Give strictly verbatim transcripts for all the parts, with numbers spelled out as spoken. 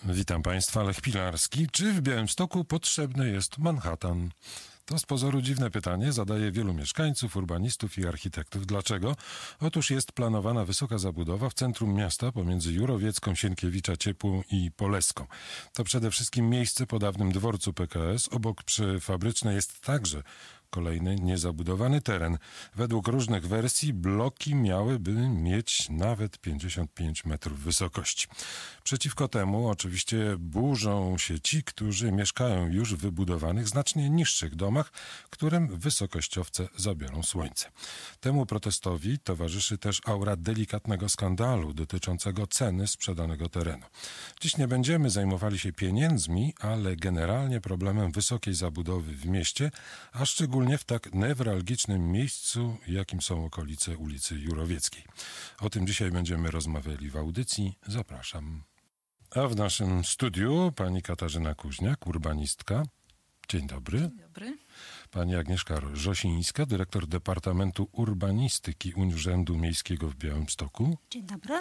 Witam Państwa, Lech Pilarski. Czy w Białymstoku potrzebny jest Manhattan? To z pozoru dziwne pytanie zadaje wielu mieszkańców, urbanistów i architektów. Dlaczego? Otóż jest planowana wysoka zabudowa w centrum miasta pomiędzy Jurowiecką, Sienkiewicza, Ciepłą i Poleską. To przede wszystkim miejsce po dawnym dworcu P K S. Obok przy Fabrycznej jest także kolejny niezabudowany teren. Według różnych wersji bloki miałyby mieć nawet pięćdziesiąt pięć metrów wysokości. Przeciwko temu oczywiście burzą się ci, którzy mieszkają już w wybudowanych, znacznie niższych domach, którym wysokościowce zabiorą słońce. Temu protestowi towarzyszy też aura delikatnego skandalu dotyczącego ceny sprzedanego terenu. Dziś nie będziemy zajmowali się pieniędzmi, ale generalnie problemem wysokiej zabudowy w mieście, a szczególnie w tak newralgicznym miejscu, jakim są okolice ulicy Jurowieckiej. O tym dzisiaj będziemy rozmawiali w audycji. Zapraszam. A w naszym studiu pani Katarzyna Kuźniak, urbanistka. Dzień dobry. Dzień dobry. Pani Agnieszka Rzosińska, dyrektor Departamentu Urbanistyki Urzędu Miejskiego w Białymstoku. Dzień dobry.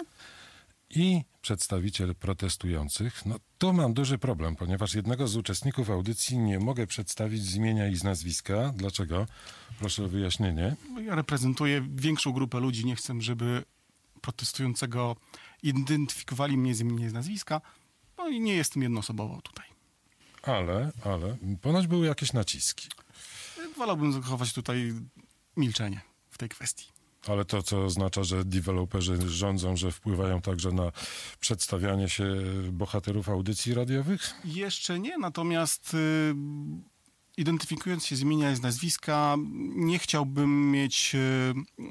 I przedstawiciel protestujących. No to mam duży problem, ponieważ jednego z uczestników audycji nie mogę przedstawić z imienia i z nazwiska. Dlaczego? Proszę o wyjaśnienie. Ja reprezentuję większą grupę ludzi. Nie chcę, żeby protestującego identyfikowali mnie z imienia i z nazwiska. No i nie jestem jednoosobowo tutaj. Ale, ale, ponoć były jakieś naciski. Wolałbym zachować tutaj milczenie w tej kwestii. Ale to, co oznacza, że deweloperzy rządzą, że wpływają także na przedstawianie się bohaterów audycji radiowych? Jeszcze nie, natomiast y, identyfikując się z imienia i z nazwiska, nie chciałbym mieć y,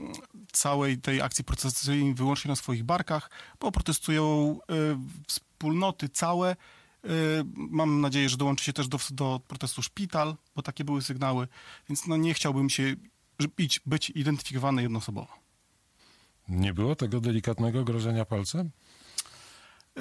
całej tej akcji protestującej wyłącznie na swoich barkach, bo protestują y, wspólnoty całe. Y, mam nadzieję, że dołączy się też do, do protestu szpital, bo takie były sygnały, więc no, nie chciałbym się być, być identyfikowany jednoosobowo. Nie było tego delikatnego grożenia palcem? Yy,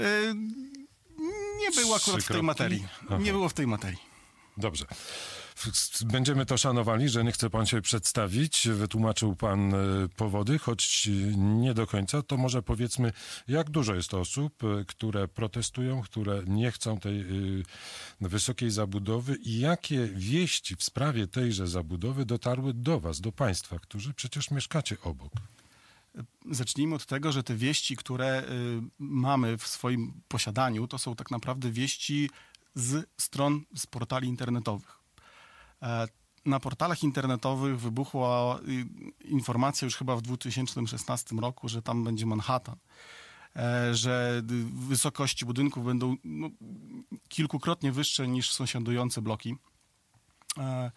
nie było akurat w tej materii. Aha. Nie było w tej materii. Dobrze. Będziemy to szanowali, że nie chce pan się przedstawić. Wytłumaczył pan powody, choć nie do końca. To może powiedzmy, jak dużo jest osób, które protestują, które nie chcą tej y, wysokiej zabudowy i jakie wieści w sprawie tejże zabudowy dotarły do was, do państwa, którzy przecież mieszkacie obok? Zacznijmy od tego, że te wieści, które y, mamy w swoim posiadaniu, to są tak naprawdę wieści z stron, z portali internetowych. E, na portalach internetowych wybuchła y, informacja już chyba w dwa tysiące szesnastym roku, że tam będzie Manhattan. E, że y, wysokości budynków będą no, kilkukrotnie wyższe niż sąsiadujące bloki. E,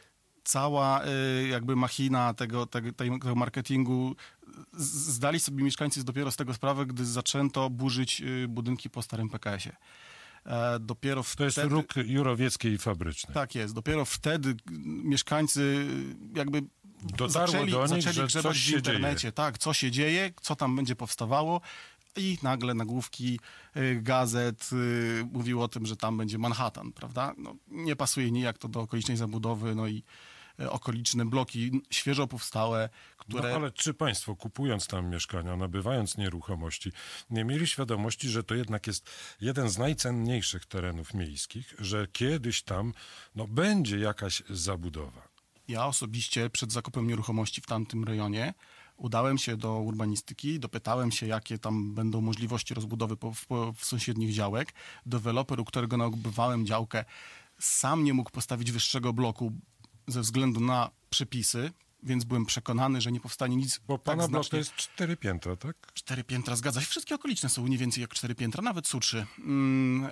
cała y, jakby machina tego, tego, tego marketingu z, zdali sobie mieszkańcy dopiero z tego sprawę, gdy zaczęto burzyć y, budynki po starym P K S-ie. E, dopiero To wtedy, jest róg Jurowieckiej i Fabrycznej. Tak jest. Dopiero wtedy mieszkańcy jakby Dotarło zaczęli, do nich, zaczęli że grzebać coś w się internecie. dzieje. Tak, co się dzieje, co tam będzie powstawało. I nagle nagłówki y, gazet y, mówiły o tym, że tam będzie Manhattan, prawda? No, nie pasuje nijak to do okolicznej zabudowy, no i y, okoliczne bloki świeżo powstałe, które... No ale czy państwo, kupując tam mieszkania, nabywając nieruchomości, nie mieli świadomości, że to jednak jest jeden z najcenniejszych terenów miejskich, że kiedyś tam no, będzie jakaś zabudowa? Ja osobiście przed zakupem nieruchomości w tamtym rejonie udałem się do urbanistyki, dopytałem się, jakie tam będą możliwości rozbudowy po, po, w sąsiednich działek. Deweloper, u którego nabywałem działkę, sam nie mógł postawić wyższego bloku ze względu na przepisy, więc byłem przekonany, że nie powstanie nic. Bo tak pana blok to znacznie... jest cztery piętra, tak? Cztery piętra, zgadza się. Wszystkie okoliczne są nie więcej jak cztery piętra, nawet S U trzy. Mm,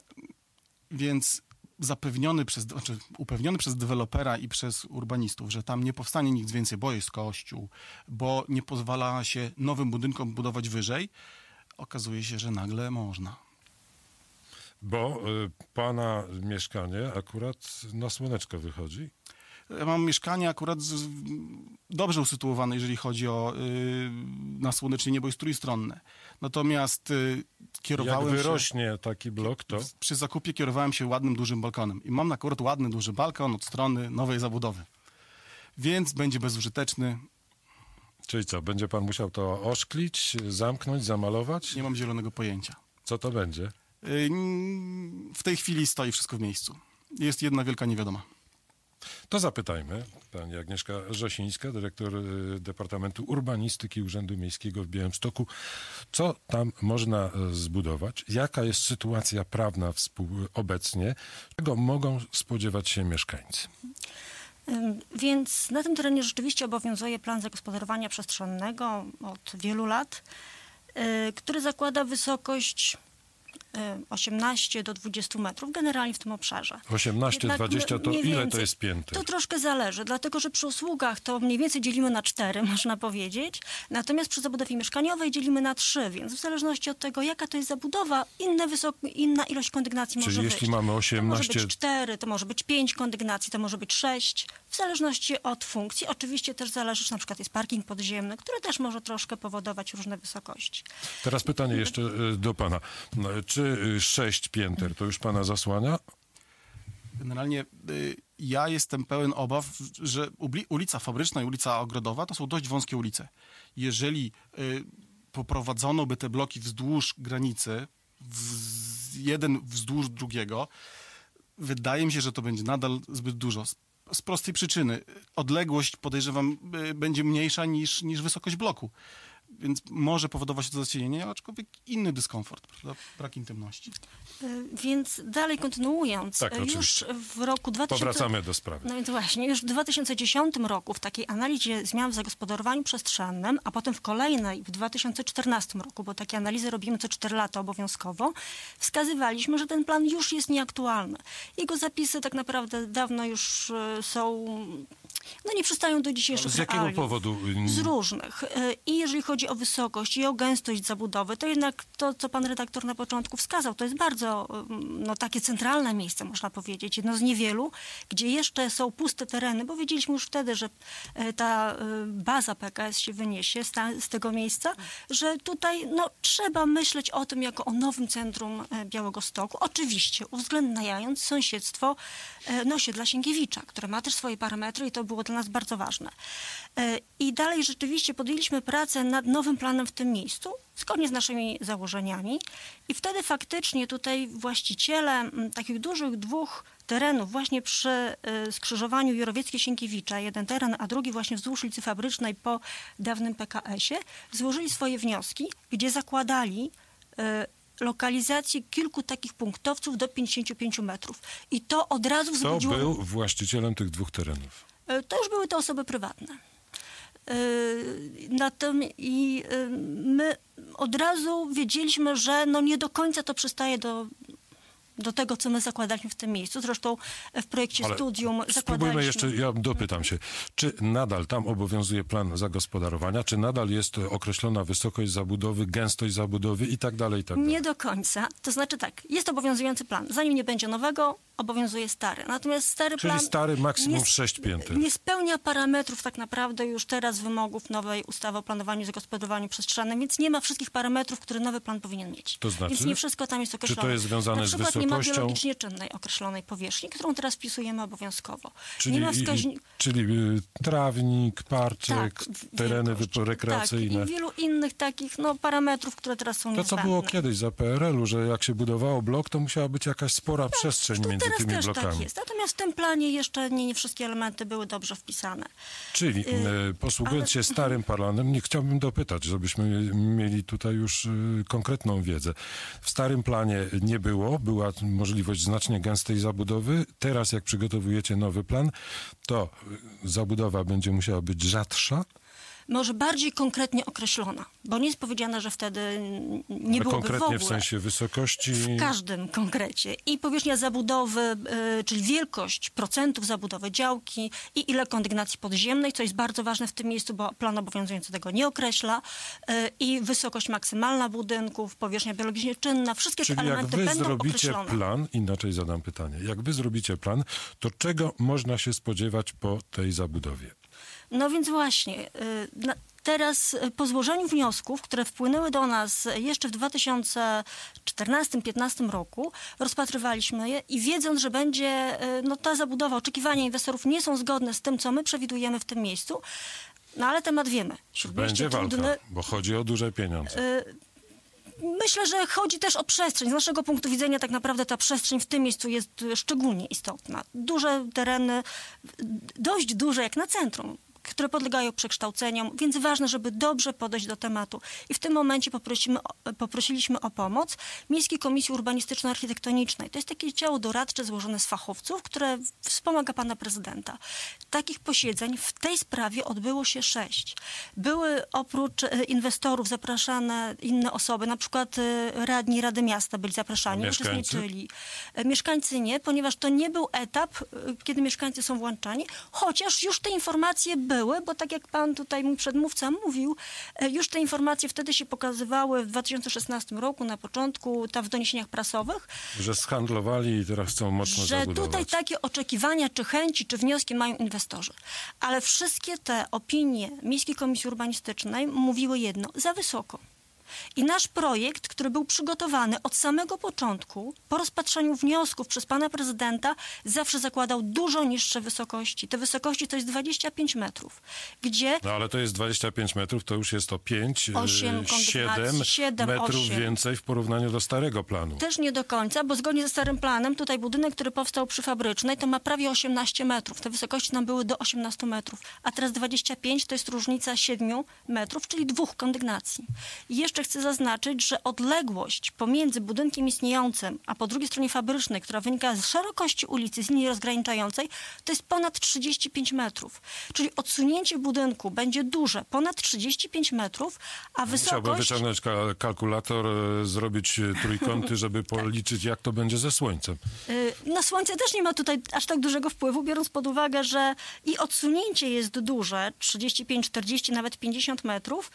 więc zapewniony przez, znaczy upewniony przez dewelopera i przez urbanistów, że tam nie powstanie nic więcej, bo jest kościół, bo nie pozwala się nowym budynkom budować wyżej, okazuje się, że nagle można. Bo y, pana mieszkanie akurat na słoneczko wychodzi. Ja mam mieszkanie akurat z, dobrze usytuowane, jeżeli chodzi o y, na słonecznie niebo jest trójstronne. Natomiast y, kierowałem Jak się... wyrośnie taki blok, to... Przy zakupie kierowałem się ładnym, dużym balkonem. I mam akurat ładny, duży balkon od strony nowej zabudowy. Więc będzie bezużyteczny. Czyli co, będzie pan musiał to oszklić, zamknąć, zamalować? Nie mam zielonego pojęcia. Co to będzie? Yy, w tej chwili stoi wszystko w miejscu. Jest jedna wielka niewiadoma. To zapytajmy. Pani Agnieszka Żosińska, dyrektor y, Departamentu Urbanistyki Urzędu Miejskiego w Białymstoku. Co tam można y, zbudować? Jaka jest sytuacja prawna współ, obecnie? Czego mogą spodziewać się mieszkańcy? Ym, Więc na tym terenie rzeczywiście obowiązuje plan zagospodarowania przestrzennego od wielu lat, y, który zakłada wysokość y, osiemnaście do dwudziestu metrów, generalnie w tym obszarze. osiemnaście, Jednak dwadzieścia to mniej ile to więcej- jest pięter? To troszkę zależy, dlatego że przy usługach to mniej więcej dzielimy na cztery, można powiedzieć, natomiast przy zabudowie mieszkaniowej dzielimy na trzy, więc w zależności od tego, jaka to jest zabudowa, inne wysok- inna ilość kondygnacji Czyli może jeśli wyjść. mamy To może osiemnaście, być cztery, to może być pięć kondygnacji, to może być sześć, w zależności od funkcji. Oczywiście też zależy, czy na przykład jest parking podziemny, który też może troszkę powodować różne wysokości. teraz pytanie jeszcze y, do pana. No, czy y, sześć pięter to już pana zasłania? Generalnie y, ja jestem pełen obaw, że ubli- ulica Fabryczna i ulica Ogrodowa to są dość wąskie ulice. Jeżeli y, poprowadzono by te bloki wzdłuż granicy, w, jeden wzdłuż drugiego, wydaje mi się, że to będzie nadal zbyt dużo. Z, z prostej przyczyny. Odległość, podejrzewam, y, będzie mniejsza niż, niż wysokość bloku. Więc może powodować to zacienienie, aczkolwiek inny dyskomfort, prawda? Brak intymności. Y, Więc dalej kontynuując, Tak, y, już oczywiście. w roku dwa tysiące... Powracamy do sprawy. No więc właśnie, już w dwa tysiące dziesiątym roku w takiej analizie zmian w zagospodarowaniu przestrzennym, a potem w kolejnej w dwa tysiące czternastym roku, bo takie analizy robimy co cztery lata obowiązkowo, wskazywaliśmy, że ten plan już jest nieaktualny. Jego zapisy tak naprawdę dawno już y, są, no nie przystają do dzisiejszych Z jakiego realiów. powodu? Z różnych. Y, I jeżeli chodzi o wysokość i o gęstość zabudowy, to jednak to, co pan redaktor na początku wskazał, to jest bardzo ym, no, takie centralne miejsce, można powiedzieć. Jedno z niewielu, gdzie jeszcze są puste tereny, bo wiedzieliśmy już wtedy, że y, ta y, baza P K S się wyniesie z, ta, z tego miejsca, że tutaj no, trzeba myśleć o tym jako o nowym centrum y, Białegostoku. Oczywiście uwzględniając sąsiedztwo y, no, osiedla Sienkiewicza, które ma też swoje parametry i to było dla nas bardzo ważne. Y, I dalej rzeczywiście podjęliśmy pracę nad nowym planem w tym miejscu, zgodnie z naszymi założeniami. I wtedy faktycznie tutaj właściciele m, takich dużych dwóch terenów właśnie przy y, skrzyżowaniu Jorowieckie-Sienkiewicza, jeden teren, a drugi właśnie wzdłuż ulicy Fabrycznej po dawnym P K S-ie, złożyli swoje wnioski, gdzie zakładali y, lokalizację kilku takich punktowców do pięćdziesięciu pięciu metrów. I to od razu Kto wzbudziło... był właścicielem tych dwóch terenów? Y, To już były te osoby prywatne. Natomiast i y, my od razu wiedzieliśmy, że no nie do końca to przystaje do, do tego, co my zakładaliśmy w tym miejscu. Zresztą w projekcie Ale studium spróbujmy zakładaliśmy... jeszcze, ja dopytam się, czy nadal tam obowiązuje plan zagospodarowania, czy nadal jest określona wysokość zabudowy, gęstość zabudowy i tak dalej, i tak dalej? Nie do końca. To znaczy tak, jest obowiązujący plan. Zanim nie będzie nowego, obowiązuje stary. Natomiast stary Czyli plan... stary maksimum nie, sześć pięter. Nie spełnia parametrów tak naprawdę już teraz wymogów nowej ustawy o planowaniu i zagospodarowaniu przestrzennym, więc nie ma wszystkich parametrów, które nowy plan powinien mieć. To znaczy? Więc nie wszystko tam jest określone. Czy to jest związane Na z przykład nie ma wysokością? biologicznie czynnej określonej powierzchni, którą teraz wpisujemy obowiązkowo. Czyli, nie ma i- wskaźni... czyli y, trawnik, parczek, w- tereny wielkość. wypo- rekreacyjne. Tak, i wielu innych takich no, parametrów, które teraz są To, co niezbędne. było kiedyś za P R L u, że jak się budowało blok, to musiała być jakaś spora przestrzeń To między teraz tymi też blokami. tak jest. Natomiast w tym planie jeszcze nie, nie wszystkie elementy były dobrze wpisane. Czyli y, posługując ale- się starym planem, nie chciałbym dopytać, żebyśmy mieli tutaj już y, konkretną wiedzę. W starym planie nie było, była możliwość znacznie gęstej zabudowy. Teraz jak przygotowujecie nowy plan, to y, zabudowa będzie musiała być rzadsza. Może bardziej konkretnie określona, bo nie jest powiedziane, że wtedy n- nie Ale byłoby w konkretnie ogóle. w sensie wysokości. W każdym konkrecie. I powierzchnia zabudowy, y, czyli wielkość procentów zabudowy działki i ile kondygnacji podziemnej, co jest bardzo ważne w tym miejscu, bo plan obowiązujący tego nie określa, y, i wysokość maksymalna budynków, powierzchnia biologicznie czynna, wszystkie te Czyli jak elementy wy będą zrobicie określone. plan, inaczej zadam pytanie, jak wy zrobicie plan, to czego można się spodziewać po tej zabudowie? No więc właśnie, y, na- teraz y, po złożeniu wniosków, które wpłynęły do nas jeszcze w dwa tysiące czternastym piętnastym roku, rozpatrywaliśmy je i wiedząc, że będzie y, no, ta zabudowa, oczekiwania inwestorów nie są zgodne z tym, co my przewidujemy w tym miejscu, no ale temat wiemy. Śródmieście Będzie walka, trudne, bo chodzi o duże pieniądze. y, Myślę, że chodzi też o przestrzeń. Z naszego punktu widzenia tak naprawdę ta przestrzeń w tym miejscu jest szczególnie istotna. Duże tereny, dość duże jak na centrum, które podlegają przekształceniom, więc ważne, żeby dobrze podejść do tematu. I w tym momencie poprosimy, poprosiliśmy o pomoc Miejskiej Komisji Urbanistyczno-Architektonicznej. To jest takie ciało doradcze złożone z fachowców, które wspomaga pana prezydenta. Takich posiedzeń w tej sprawie odbyło się sześć. Były oprócz inwestorów zapraszane inne osoby, na przykład radni Rady Miasta byli zapraszani, uczestniczyli. Mieszkańcy nie, ponieważ to nie był etap, kiedy mieszkańcy są włączani, chociaż już te informacje były. Były, bo tak jak pan tutaj mój przedmówca mówił, już te informacje wtedy się pokazywały w dwa tysiące szesnastym roku, na początku, tam w doniesieniach prasowych. Że zhandlowali i teraz chcą mocno że zabudować. Tutaj takie oczekiwania, czy chęci, czy wnioski mają inwestorzy. Ale wszystkie te opinie Miejskiej Komisji Urbanistycznej mówiły jedno, za wysoko. I nasz projekt, który był przygotowany od samego początku, po rozpatrzeniu wniosków przez pana prezydenta, zawsze zakładał dużo niższe wysokości. Te wysokości to jest dwadzieścia pięć metrów, gdzie... No ale to jest dwadzieścia pięć metrów, to już jest o pięć, osiem siedem metrów osiem. Więcej w porównaniu do starego planu. Też nie do końca, bo zgodnie ze starym planem, tutaj budynek, który powstał przy Fabrycznej, to ma prawie osiemnaście metrów. Te wysokości nam były do osiemnastu metrów, a teraz dwadzieścia pięć to jest różnica siedmiu metrów, czyli dwóch kondygnacji. I jeszcze chcę zaznaczyć, że odległość pomiędzy budynkiem istniejącym, a po drugiej stronie Fabrycznej, która wynika z szerokości ulicy, z linii rozgraniczającej, to jest ponad trzydzieści pięć metrów. Czyli odsunięcie budynku będzie duże, ponad trzydzieści pięć metrów, a wysokość... Chciałbym wyciągnąć ka- kalkulator, e, zrobić trójkąty, żeby policzyć, jak to będzie ze słońcem. Na słońce też nie ma tutaj aż tak dużego wpływu, biorąc pod uwagę, że i odsunięcie jest duże, trzydzieści pięć, czterdzieści, nawet pięćdziesiąt metrów.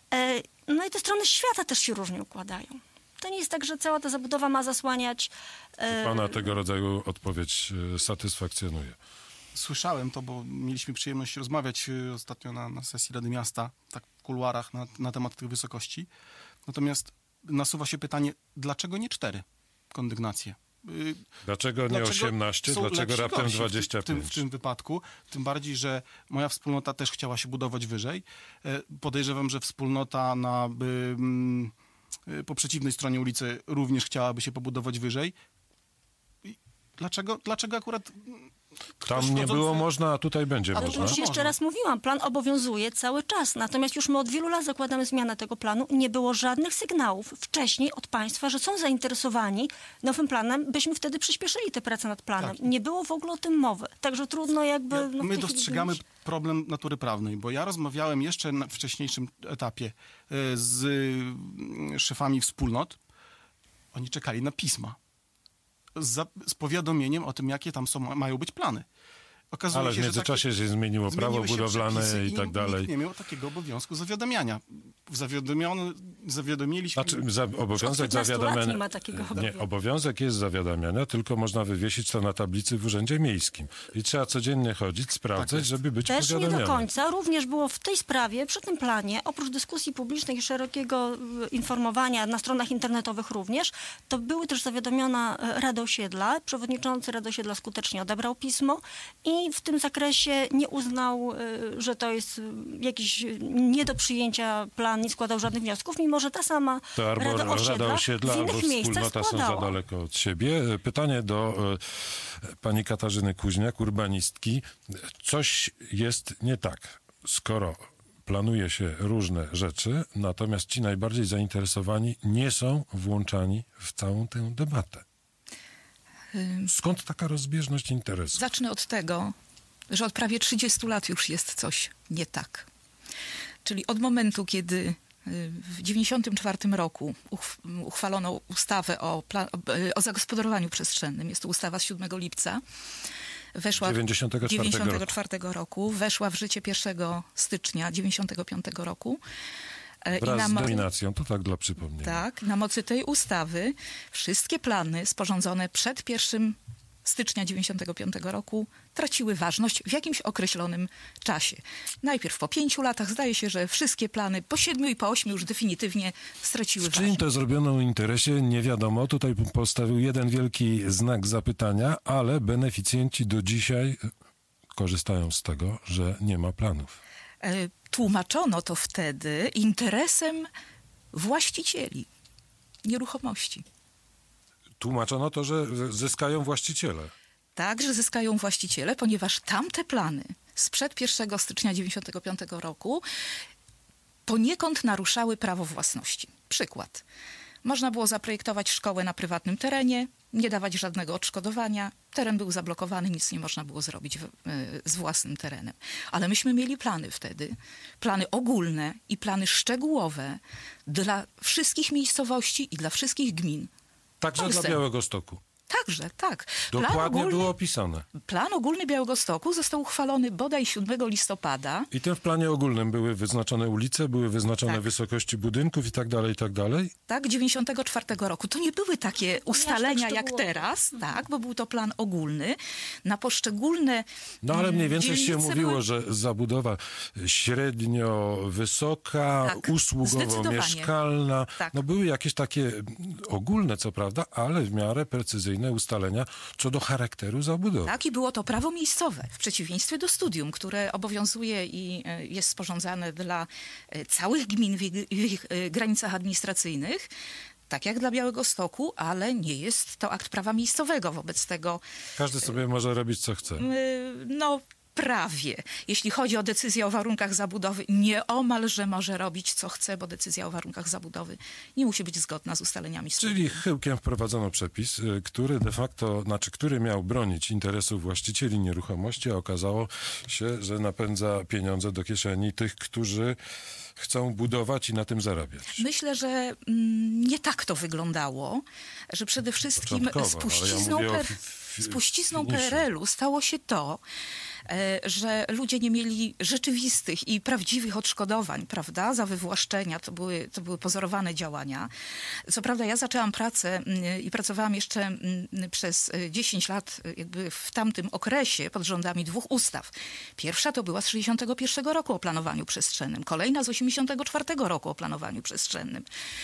No i te strony świata też się różnie układają. To nie jest tak, że cała ta zabudowa ma zasłaniać... Czy pana tego rodzaju odpowiedź satysfakcjonuje? Słyszałem to, bo mieliśmy przyjemność rozmawiać ostatnio na, na sesji Rady Miasta, tak w kuluarach, na, na temat tych wysokości. Natomiast nasuwa się pytanie, dlaczego nie cztery kondygnacje? Dlaczego nie Dlaczego osiemnaście? są Dlaczego lepsi raptem gorsi dwadzieścia pięć? W tym, w tym wypadku, tym bardziej, że moja wspólnota też chciała się budować wyżej. E, Podejrzewam, że wspólnota na, by, mm, y, po przeciwnej stronie ulicy również chciałaby się pobudować wyżej. I Dlaczego, dlaczego akurat... ktoś Tam nie wchodzący- było można, a tutaj będzie Ale można. już jeszcze Można. raz mówiłam, plan obowiązuje cały czas. Natomiast już my od wielu lat zakładamy zmianę tego planu. Nie było żadnych sygnałów wcześniej od państwa, że są zainteresowani nowym planem, byśmy wtedy przyspieszyli te prace nad planem. Tak. Nie było w ogóle o tym mowy. Także trudno jakby... Ja, no, w my tej chwili dostrzegamy być- problem natury prawnej, bo ja rozmawiałem jeszcze na wcześniejszym etapie e, z y, szefami wspólnot. Oni czekali na pisma z, za- z powiadomieniem o tym, jakie tam są, mają być plany. Okazuje Ale w się, że międzyczasie się zmieniło prawo zmieniły się budowlane przepisy i tak nikt dalej. nie miał takiego obowiązku zawiadamiania. Zawiadomiony, zawiadomiliśmy... Znaczy, za, obowiązek Od piętnastu lat zawiadamiania... nie ma takiego Nie, obowiązku. obowiązek jest zawiadamiania, tylko można wywiesić to na tablicy w urzędzie miejskim. I trzeba codziennie chodzić, sprawdzać, jest. żeby być Też nie do powiadomionym. końca. Również było w tej sprawie, przy tym planie, oprócz dyskusji publicznej i szerokiego y, informowania na stronach internetowych również, to były też zawiadomiona y, Rada Osiedla. Przewodniczący Rady Osiedla skutecznie odebrał pismo i w tym zakresie nie uznał, y, że to jest y, jakiś y, nie do przyjęcia plan, nie składał żadnych wniosków, mimo że ta sama To albo Rada Osiedla, Rada Osiedla w albo innych miejscach wspólnota są za składała. daleko od siebie. Pytanie do e, pani Katarzyny Kuźniak, urbanistki. Coś jest nie tak, skoro planuje się różne rzeczy, natomiast ci najbardziej zainteresowani nie są włączani w całą tę debatę. Skąd taka rozbieżność interesu? Zacznę od tego, że od prawie trzydziestu lat już jest coś nie tak. Czyli od momentu, kiedy y, w dziewięćdziesiątym czwartym roku uchw- uchwalono ustawę o, pla- o- o zagospodarowaniu przestrzennym, jest to ustawa z siódmego lipca, weszła dziewięćdziesiątego czwartego dziewięćdziesiątego czwartego roku, weszła w życie pierwszego stycznia dziewięćdziesiątego piątego roku. E, Wraz na z mo- dominacją, to tak dla przypomnienia. Tak, na mocy tej ustawy wszystkie plany sporządzone przed pierwszego stycznia dziewięćdziesiątego piątego roku traciły ważność w jakimś określonym czasie. Najpierw po pięciu latach, zdaje się, że wszystkie plany po siedmiu i po ośmiu już definitywnie straciły W czyim ważność. to zrobiono interesie, nie wiadomo. Tutaj postawił jeden wielki znak zapytania, ale beneficjenci do dzisiaj korzystają z tego, że nie ma planów. E, Tłumaczono to wtedy interesem właścicieli. nieruchomości. Tłumaczono to, że zyskają właściciele. Tak, że zyskają właściciele, ponieważ tamte plany sprzed pierwszego stycznia dziewięćdziesiątego piątego roku poniekąd naruszały prawo własności. Przykład. Można było zaprojektować szkołę na prywatnym terenie, nie dawać żadnego odszkodowania. Teren był zablokowany, nic nie można było zrobić w, y, z własnym terenem. Ale myśmy mieli plany wtedy, plany ogólne i plany szczegółowe dla wszystkich miejscowości i dla wszystkich gmin. Także dla Polsce. Białegostoku. Także, tak. Plan Dokładnie ogólny, było opisane. plan ogólny Białegostoku został uchwalony bodaj siódmego listopada. I tym w planie ogólnym były wyznaczone ulice, były wyznaczone Tak. wysokości budynków i tak dalej, i tak dalej. Tak, dziewięćdziesiątego czwartego roku. To nie były takie ustalenia jak szczegółowe. teraz, tak, bo był to plan ogólny. Na poszczególne No ale mniej więcej się dzielnice mówiło, były- że zabudowa średnio wysoka, Tak, usługowo zdecydowanie. mieszkalna. Tak. No były jakieś takie ogólne, co prawda, ale w miarę precyzyjne ustalenia co do charakteru zabudowy. Tak, i było to prawo miejscowe, w przeciwieństwie do studium, które obowiązuje i e, jest sporządzane dla e, całych gmin w ich, w ich e, granicach administracyjnych, tak jak dla Białegostoku, ale nie jest to akt prawa miejscowego. Wobec tego, Każdy sobie może robić co chce. e, no prawie. Jeśli chodzi o decyzję o warunkach zabudowy, nieomalże może robić co chce, bo decyzja o warunkach zabudowy nie musi być zgodna z ustaleniami studium. Czyli chyłkiem wprowadzono przepis, y, który de facto, znaczy, który miał bronić interesów właścicieli nieruchomości, a okazało się, że napędza pieniądze do kieszeni tych, którzy chcą budować i na tym zarabiać. Myślę, że mm, nie tak to wyglądało, że przede wszystkim Początkowo, ale ja spuścizną, mówię o per, fi- fi- spuścizną finiszu. P R L u stało się to, e, że ludzie nie mieli rzeczywistych i prawdziwych odszkodowań, prawda, za wywłaszczenia. To były, to były pozorowane działania. Co prawda ja zaczęłam pracę mm, i pracowałam jeszcze mm, przez e, dziesięć lat e, jakby w tamtym okresie pod rządami dwóch ustaw. Pierwsza to była z sześćdziesiątego pierwszego roku o planowaniu przestrzennym, kolejna z osiemdziesiątego czwartego roku o planowaniu przestrzennym.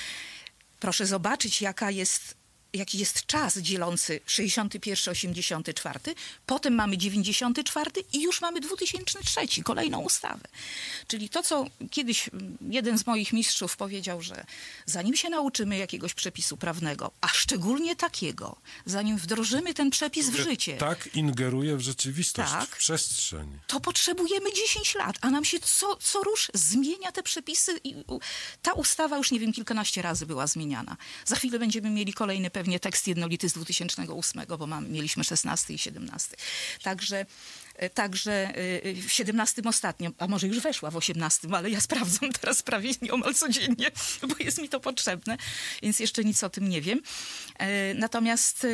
Proszę zobaczyć, jaka jest, jaki jest czas dzielący sześćdziesiąty pierwszy, osiemdziesiąty czwarty, potem mamy dziewięćdziesiąty czwarty i już mamy dwa tysiące trzeci, kolejną ustawę. Czyli to, co kiedyś jeden z moich mistrzów powiedział, że zanim się nauczymy jakiegoś przepisu prawnego, a szczególnie takiego, zanim wdrożymy ten przepis w życie, Tak ingeruje w rzeczywistość, Tak. w przestrzeń. to potrzebujemy dziesięć lat, a nam się co, co rusz zmienia te przepisy i u, ta ustawa już, nie wiem, kilkanaście razy była zmieniana. Za chwilę będziemy mieli kolejny pewnie tekst jednolity z dwa tysiące ósmego, bo mam, mieliśmy szesnasty i siedemnasty. Także, e, także e, w siedemnastym ostatnio, a może już weszła w osiemnastym, ale ja sprawdzam teraz prawie nieomal codziennie, bo jest mi to potrzebne, więc jeszcze nic o tym nie wiem. E, Natomiast e,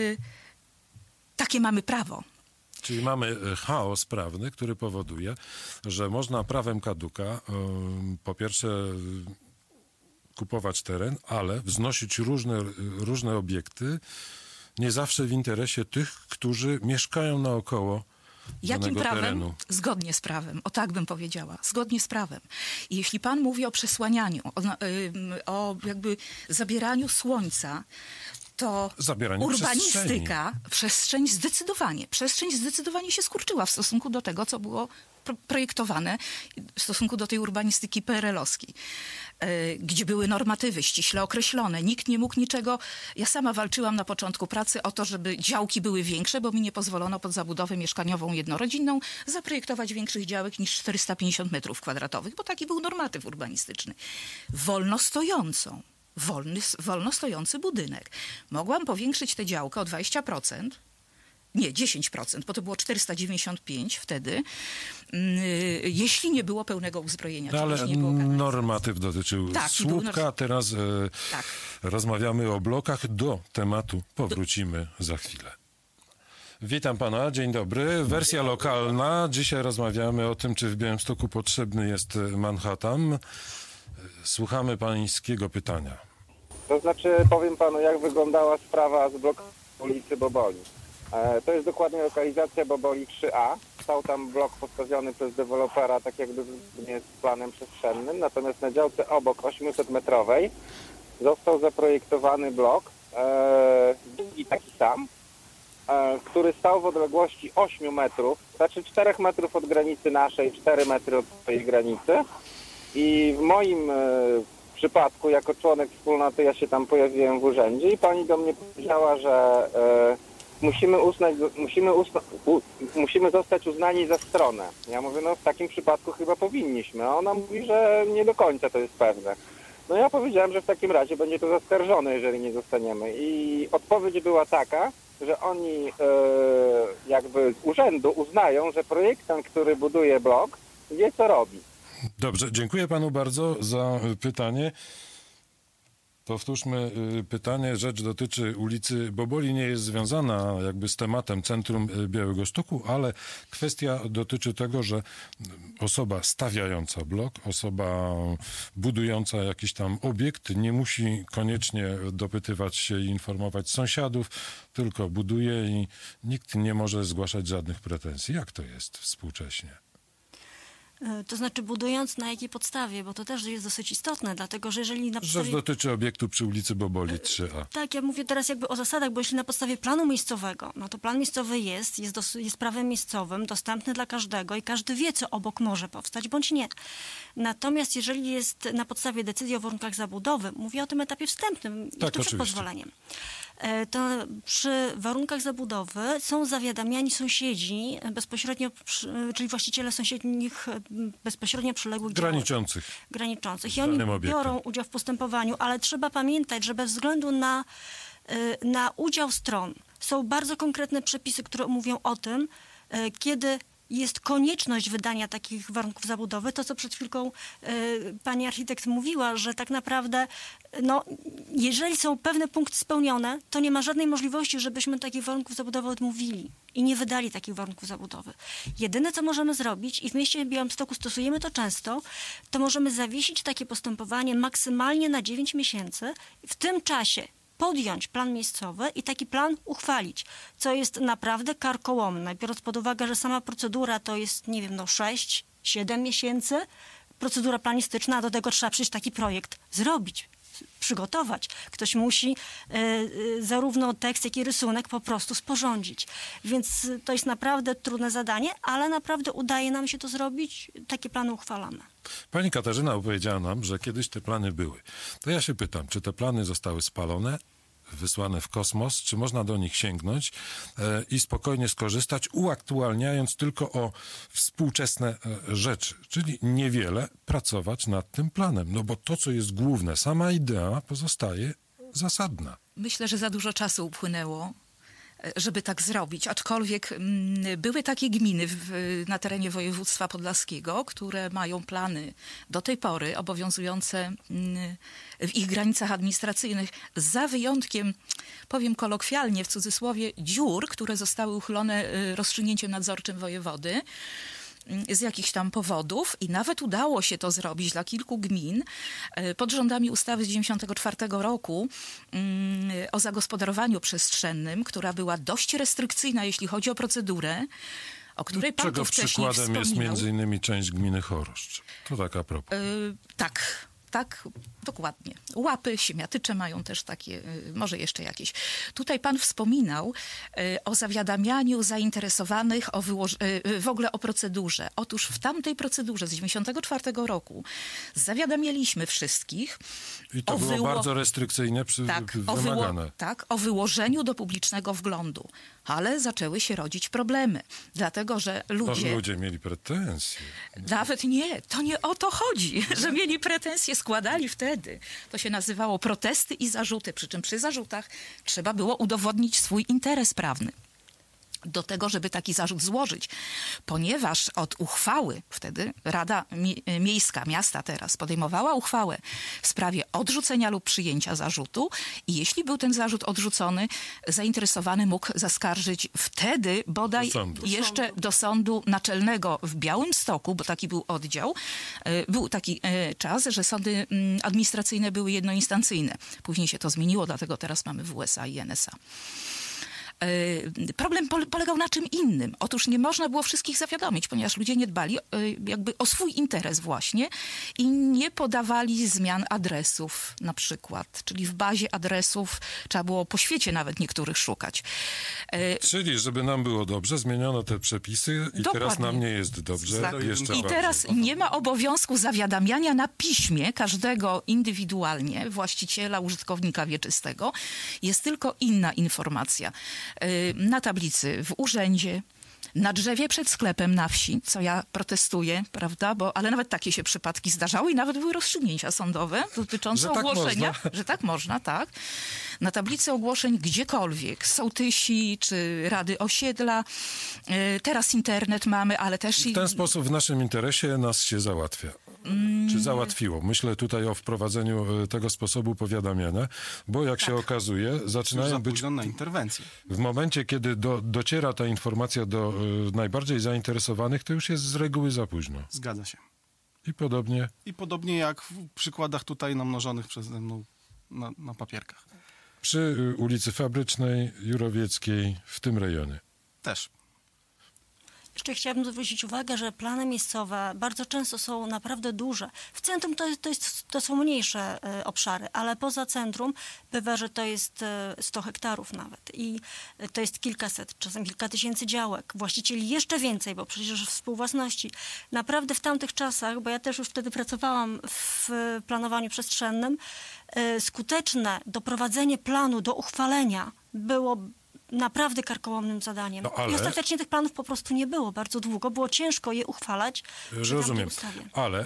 takie mamy prawo. Czyli mamy e, chaos prawny, który powoduje, że można prawem kaduka ym, po pierwsze y, kupować teren, ale wznosić różne, różne obiekty, nie zawsze w interesie tych, którzy mieszkają naokoło Jakim danego prawem? terenu. Zgodnie z prawem. O tak bym powiedziała. Zgodnie z prawem. I jeśli pan mówi o przesłanianiu, o, na- ym, o jakby zabieraniu słońca, to Zabieraniu urbanistyka, przestrzeń zdecydowanie, przestrzeń zdecydowanie się skurczyła w stosunku do tego, co było pro- projektowane, w stosunku do tej urbanistyki P R L-owskiej, e, gdzie były normatywy ściśle określone. Nikt nie mógł niczego... Ja sama walczyłam na początku pracy o to, żeby działki były większe, bo mi nie pozwolono pod zabudowę mieszkaniową jednorodzinną zaprojektować większych działek niż czterysta pięćdziesiąt metrów kwadratowych, bo taki był normatyw urbanistyczny. Wolno stojącą. Wolny, wolno stojący budynek. Mogłam powiększyć tę działkę o dwadzieścia procent, nie, dziesięć procent, bo to było czterysta dziewięćdziesiąt pięć wtedy, yy, jeśli nie było pełnego uzbrojenia. No, czyli ale jeśli nie było kanalizacji. normatyw dotyczył Tak, i był słupka, nor- teraz e, Tak. rozmawiamy o blokach. Do tematu powrócimy za chwilę. Witam pana, dzień dobry. Wersja lokalna. Dzisiaj rozmawiamy o tym, czy w Białymstoku potrzebny jest Manhattan. Słuchamy pańskiego pytania. To znaczy, powiem panu, jak wyglądała sprawa z blokiem ulicy Boboli. E, to jest dokładnie lokalizacja Boboli trzy A. Stał tam blok postawiony przez dewelopera, tak jakby zgodnie z planem przestrzennym. Natomiast na działce obok osiemsetmetrowej został zaprojektowany blok, e, drugi taki sam, e, który stał w odległości ośmiu metrów, znaczy czterech metrów od granicy naszej, cztery metry od swojej granicy. I w moim e, przypadku, jako członek wspólnoty, ja się tam pojawiłem w urzędzie i pani do mnie powiedziała, że e, musimy, uznać, musimy, uzna, u, musimy zostać uznani za stronę. Ja mówię, no w takim przypadku chyba powinniśmy, a ona mówi, że nie do końca to jest pewne. No ja powiedziałem, że w takim razie będzie to zaskarżone, jeżeli nie zostaniemy. I odpowiedź była taka, że oni e, jakby z urzędu uznają, że projektant, który buduje blok, wie co robi. Dobrze, dziękuję panu bardzo za pytanie. Powtórzmy pytanie. Rzecz dotyczy ulicy Boboli. Nie jest związana jakby z tematem centrum Białegostoku, ale kwestia dotyczy tego, że osoba stawiająca blok, osoba budująca jakiś tam obiekt nie musi koniecznie dopytywać się i informować sąsiadów, tylko buduje i nikt nie może zgłaszać żadnych pretensji. Jak to jest współcześnie? To znaczy budując na jakiej podstawie, bo to też jest dosyć istotne, dlatego że jeżeli na podstawie... Rzecz dotyczy obiektu przy ulicy Boboli trzy A. Tak, ja mówię teraz jakby o zasadach, bo jeśli na podstawie planu miejscowego, no to plan miejscowy jest, jest, dos- jest prawem miejscowym, dostępny dla każdego i każdy wie, co obok może powstać, bądź nie. Natomiast jeżeli jest na podstawie decyzji o warunkach zabudowy, mówię o tym etapie wstępnym, jeszcze przed oczywiście. pozwoleniem, to przy warunkach zabudowy są zawiadamiani sąsiedzi bezpośrednio, przy, czyli właściciele sąsiednich bezpośrednio przyległych działek Graniczących. graniczących. I z oni danym obiektem. biorą udział w postępowaniu, ale trzeba pamiętać, że bez względu na, y, na udział stron są bardzo konkretne przepisy, które mówią o tym, y, kiedy jest konieczność wydania takich warunków zabudowy. To, co przed chwilką y, pani architekt mówiła, że tak naprawdę no, jeżeli są pewne punkty spełnione, to nie ma żadnej możliwości, żebyśmy takich warunków zabudowy odmówili i nie wydali takich warunków zabudowy. Jedyne, co możemy zrobić, i w mieście Białymstoku stosujemy to często, to możemy zawiesić takie postępowanie maksymalnie na dziewięć miesięcy. W tym czasie podjąć plan miejscowy i taki plan uchwalić, co jest naprawdę karkołomne, biorąc pod uwagę, że sama procedura to jest, nie wiem, no sześć, siedem miesięcy, procedura planistyczna, a do tego trzeba przecież taki projekt zrobić, przygotować. Ktoś musi y, y, zarówno tekst, jak i rysunek po prostu sporządzić. Więc y, to jest naprawdę trudne zadanie, ale naprawdę udaje nam się to zrobić. Takie plany uchwalamy. Pani Katarzyna opowiedziała nam, że kiedyś te plany były. To ja się pytam, czy te plany zostały spalone, wysłane w kosmos, czy można do nich sięgnąć e, i spokojnie skorzystać, uaktualniając tylko o współczesne e, rzeczy, czyli niewiele pracować nad tym planem, no bo to, co jest główne, sama idea pozostaje zasadna. Myślę, że za dużo czasu upłynęło, żeby tak zrobić. Aczkolwiek mm, były takie gminy w, na terenie województwa podlaskiego, które mają plany do tej pory obowiązujące mm, w ich granicach administracyjnych, za wyjątkiem, powiem kolokwialnie, w cudzysłowie, dziur, które zostały uchylone y, rozstrzygnięciem nadzorczym wojewody z jakichś tam powodów i nawet udało się to zrobić dla kilku gmin pod rządami ustawy z dziewięćdziesiątego czwartego roku o zagospodarowaniu przestrzennym, która była dość restrykcyjna, jeśli chodzi o procedurę, o której pan Czego tu wcześniej przykładem jest wspominał. między innymi część gminy Choroszcz. To tak a propos. Yy, tak, tak, dokładnie. Łapy, siemiatycze mają też takie, yy, może jeszcze jakieś. Tutaj pan wspominał yy, o zawiadamianiu zainteresowanych, o wyłoż- yy, w ogóle o procedurze. Otóż w tamtej procedurze z dziewięćdziesiątego czwartego roku zawiadamialiśmy wszystkich I to o było wyło- bardzo restrykcyjnie przy, tak, o wymagane. wyło- tak, o wyłożeniu do publicznego wglądu. Ale zaczęły się rodzić problemy, dlatego że No, ludzie... ludzie mieli pretensje. Nawet nie, to nie o to chodzi, że mieli pretensje, składali wtedy. To się nazywało protesty i zarzuty, przy czym przy zarzutach trzeba było udowodnić swój interes prawny do tego, żeby taki zarzut złożyć. Ponieważ od uchwały, wtedy Rada Mie- Miejska Miasta teraz podejmowała uchwałę w sprawie odrzucenia lub przyjęcia zarzutu i jeśli był ten zarzut odrzucony, zainteresowany mógł zaskarżyć wtedy bodaj Do sądu. jeszcze do Sądu Naczelnego w Białymstoku, bo taki był oddział. E, Był taki e, czas, że sądy mm, administracyjne były jednoinstancyjne. Później się to zmieniło, dlatego teraz mamy W S A i N S A. E, Problem pole- polegał na czym innym. Otóż nie można było wszystkich zawiadomić, ponieważ ludzie nie dbali e, jakby o swój interes właśnie i nie podawali zmian adresów na przykład. Czyli w bazie adresów trzeba było po świecie nawet niektórych szukać. E, Czyli, żeby nam było dobrze, zmieniono te przepisy i teraz Dokładnie. nam nie jest dobrze. Tak. Jeszcze I bardziej. teraz nie ma obowiązku zawiadamiania na piśmie każdego indywidualnie, właściciela, użytkownika wieczystego. Jest tylko inna informacja. Yy, Na tablicy w urzędzie, na drzewie przed sklepem na wsi, co ja protestuję, prawda, bo, ale nawet takie się przypadki zdarzały i nawet były rozstrzygnięcia sądowe dotyczące Że tak ogłoszenia, można. że tak można, tak. Na tablicy ogłoszeń gdziekolwiek, sołtysi czy rady osiedla. Yy, Teraz internet mamy, ale też i W ten sposób w naszym interesie nas się załatwia. Czy załatwiło? Myślę tutaj o wprowadzeniu e, tego sposobu powiadamiania, bo jak się okazuje, Już zaczynają za być późno na interwencję. w momencie, kiedy do, dociera ta informacja do e, najbardziej zainteresowanych, to już jest z reguły za późno. Zgadza się. I podobnie. I podobnie jak w przykładach tutaj namnożonych przeze mną na, na papierkach. Przy e, ulicy Fabrycznej, Jurowieckiej, w tym rejonie. Też. Jeszcze chciałabym zwrócić uwagę, że plany miejscowe bardzo często są naprawdę duże. W centrum to, jest, to, jest, to są mniejsze e, obszary, ale poza centrum bywa, że to jest e, sto hektarów nawet. I e, to jest kilkaset, czasem kilka tysięcy działek. Właścicieli jeszcze więcej, bo przecież współwłasności. Naprawdę w tamtych czasach, bo ja też już wtedy pracowałam w planowaniu przestrzennym, e, skuteczne doprowadzenie planu do uchwalenia było naprawdę karkołomnym zadaniem. No, ale- I ostatecznie tych planów po prostu nie było bardzo długo. Było ciężko je uchwalać przy tamtej Rozumiem. ustawie. Ale y,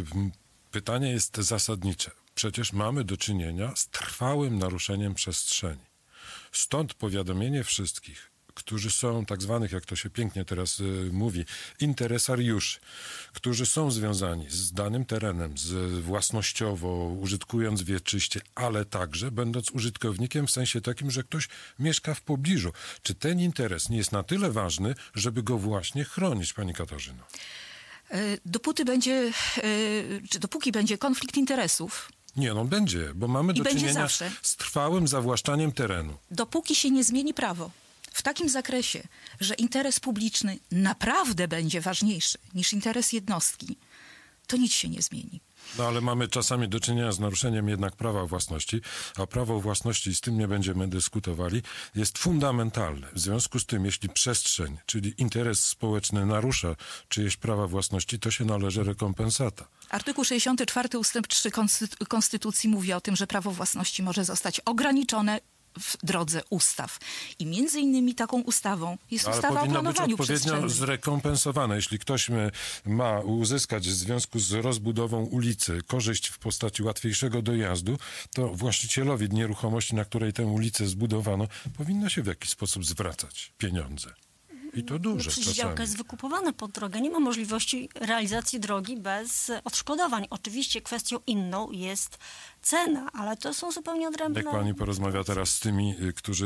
pytanie jest zasadnicze. Przecież mamy do czynienia z trwałym naruszeniem przestrzeni. Stąd powiadomienie wszystkich, którzy są tak zwanych, jak to się pięknie teraz y, mówi, interesariuszy, którzy są związani z danym terenem, z własnościowo, użytkując wieczyście, ale także będąc użytkownikiem w sensie takim, że ktoś mieszka w pobliżu. Czy ten interes nie jest na tyle ważny, żeby go właśnie chronić, pani Katarzyno? E, Dopóty będzie, e, czy dopóki będzie konflikt interesów, Nie, no będzie, bo mamy I do będzie czynienia zawsze. z trwałym zawłaszczaniem terenu. dopóki się nie zmieni prawo w takim zakresie, że interes publiczny naprawdę będzie ważniejszy niż interes jednostki, to nic się nie zmieni. No ale mamy czasami do czynienia z naruszeniem jednak prawa własności, a prawo własności, z tym nie będziemy dyskutowali, jest fundamentalne. W związku z tym, jeśli przestrzeń, czyli interes społeczny narusza czyjeś prawa własności, to się należy rekompensata. Artykuł sześćdziesiąty czwarty ustęp trzy Konstytu- Konstytucji mówi o tym, że prawo własności może zostać ograniczone w drodze ustaw. I między innymi taką ustawą jest Ale ustawa o powinno być planowaniu odpowiednio przestrzennym. zrekompensowane. Jeśli ktoś m- ma uzyskać w związku z rozbudową ulicy korzyść w postaci łatwiejszego dojazdu, to właścicielowi nieruchomości, na której tę ulicę zbudowano, powinno się w jakiś sposób zwracać pieniądze. I to No duże przecież działka czasami. jest wykupowana pod drogę. Nie ma możliwości realizacji drogi bez odszkodowań. Oczywiście kwestią inną jest cena, ale to są zupełnie odrębne... Jak pani porozmawia teraz z tymi, y, którzy,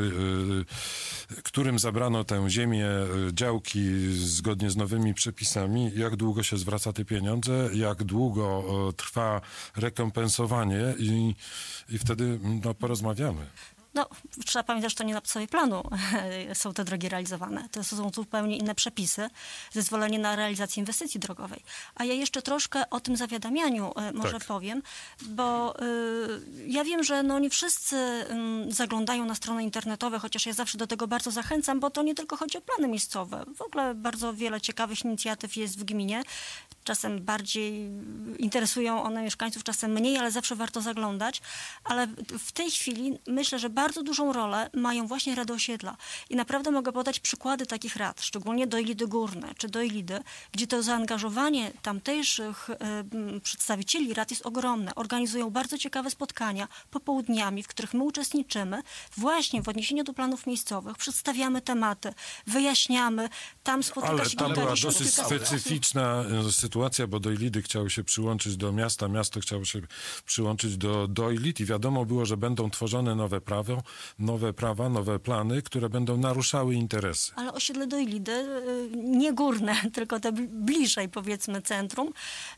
y, y, którym zabrano tę ziemię, y, działki zgodnie z nowymi przepisami, jak długo się zwraca te pieniądze, jak długo y, trwa rekompensowanie i, i wtedy no, porozmawiamy. No, trzeba pamiętać, że to nie na podstawie planu są te drogi realizowane. To są zupełnie inne przepisy, zezwolenie na realizację inwestycji drogowej. A ja jeszcze troszkę o tym zawiadamianiu e, może Tak. powiem, bo y, ja wiem, że no nie wszyscy y, zaglądają na strony internetowe, chociaż ja zawsze do tego bardzo zachęcam, bo to nie tylko chodzi o plany miejscowe. W ogóle bardzo wiele ciekawych inicjatyw jest w gminie. Czasem bardziej interesują one mieszkańców, czasem mniej, ale zawsze warto zaglądać. Ale w tej chwili myślę, że bardzo dużą rolę mają właśnie rady osiedla. I naprawdę mogę podać przykłady takich rad, szczególnie Dojlidy Górne czy Dojlidy, gdzie to zaangażowanie tamtejszych y, przedstawicieli rad jest ogromne. Organizują bardzo ciekawe spotkania popołudniami, w których my uczestniczymy właśnie w odniesieniu do planów miejscowych, przedstawiamy tematy, wyjaśniamy, tam spotyka Ale się tam była kilkadziesiąt, dosyć kilkaset osób. specyficzna y, sytuacja. sytuacja, bo Dojlidy chciały się przyłączyć do miasta, miasto chciało się przyłączyć do Dojlid i wiadomo było, że będą tworzone nowe prawo, nowe prawa, nowe plany, które będą naruszały interesy. Ale osiedle Dojlidy, y, nie górne, tylko te bl- bliżej powiedzmy centrum,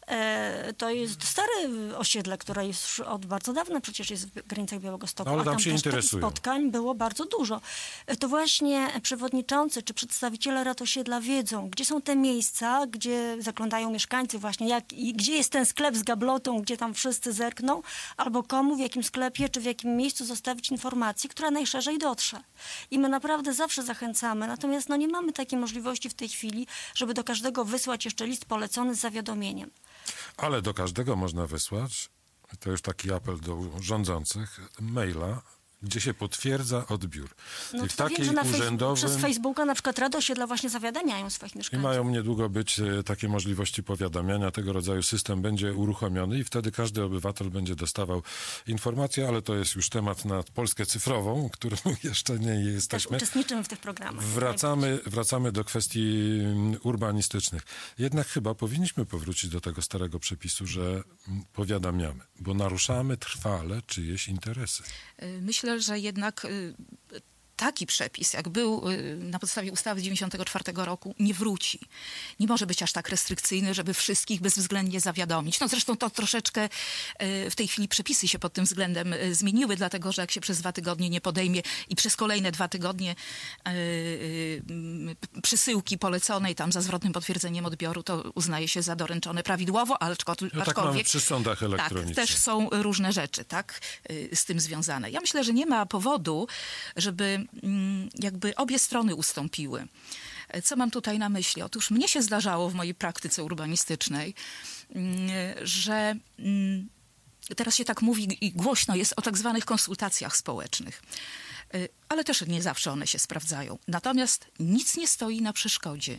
e, to jest stare osiedle, które jest już od bardzo dawna przecież jest w granicach Białegostoku. Ale a tam się też takich interesują. spotkań było bardzo dużo. E, To właśnie przewodniczący czy przedstawiciele rad osiedla wiedzą, gdzie są te miejsca, gdzie zaglądają mieszkańcy właśnie, jak, i gdzie jest ten sklep z gablotą, gdzie tam wszyscy zerkną, albo komu, w jakim sklepie, czy w jakim miejscu zostawić informację, która najszerzej dotrze. I my naprawdę zawsze zachęcamy, natomiast no, nie mamy takiej możliwości w tej chwili, żeby do każdego wysłać jeszcze list polecony z zawiadomieniem. Ale do każdego można wysłać, to już taki apel do rządzących, maila, gdzie się potwierdza odbiór. No I w to wiem, takiej że na fejs- urzędowym... przez Facebooka na przykład Rady Osiedla właśnie zawiadamiają swoich I mieszkańców. mają niedługo być e, takie możliwości powiadamiania. Tego rodzaju system będzie uruchomiony i wtedy każdy obywatel będzie dostawał informacje, ale to jest już temat na Polskę cyfrową, którą jeszcze nie Też jesteśmy. uczestniczymy w tych programach. Wracamy, wracamy do kwestii mm, urbanistycznych. Jednak chyba powinniśmy powrócić do tego starego przepisu, że mm, powiadamiamy, bo naruszamy trwale czyjeś interesy. Y, Myślę, że jednak y, taki przepis, jak był y, na podstawie ustawy z dziewięćdziesiątego czwartego roku, nie wróci. Nie może być aż tak restrykcyjny, żeby wszystkich bezwzględnie zawiadomić. No zresztą to troszeczkę y, w tej chwili przepisy się pod tym względem y, zmieniły, dlatego że jak się przez dwa tygodnie nie podejmie i przez kolejne dwa tygodnie y, y, y, przesyłki poleconej tam za zwrotnym potwierdzeniem odbioru, to uznaje się za doręczone prawidłowo, ale aczkolwiek... No tak mamy przy sądach Tak, elektronicznych. też są różne rzeczy, tak, y, z tym związane. Ja myślę, że nie ma powodu, żeby mm, jakby obie strony ustąpiły. E, Co mam tutaj na myśli? Otóż mnie się zdarzało w mojej praktyce urbanistycznej, mm, że mm, teraz się tak mówi i głośno jest o tak zwanych konsultacjach społecznych. Y, Ale też nie zawsze one się sprawdzają. Natomiast nic nie stoi na przeszkodzie,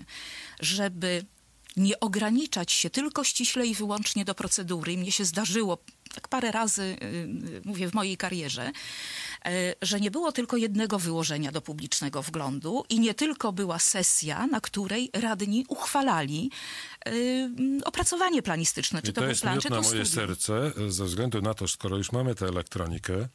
żeby nie ograniczać się tylko ściśle i wyłącznie do procedury. I mnie się zdarzyło tak parę razy, y, mówię, w mojej karierze, y, że nie było tylko jednego wyłożenia do publicznego wglądu i nie tylko była sesja, na której radni uchwalali y, opracowanie planistyczne, czy I to, to był jest plan, miód czy na to moje studium. serce, ze względu na to, skoro już mamy tę elektronikę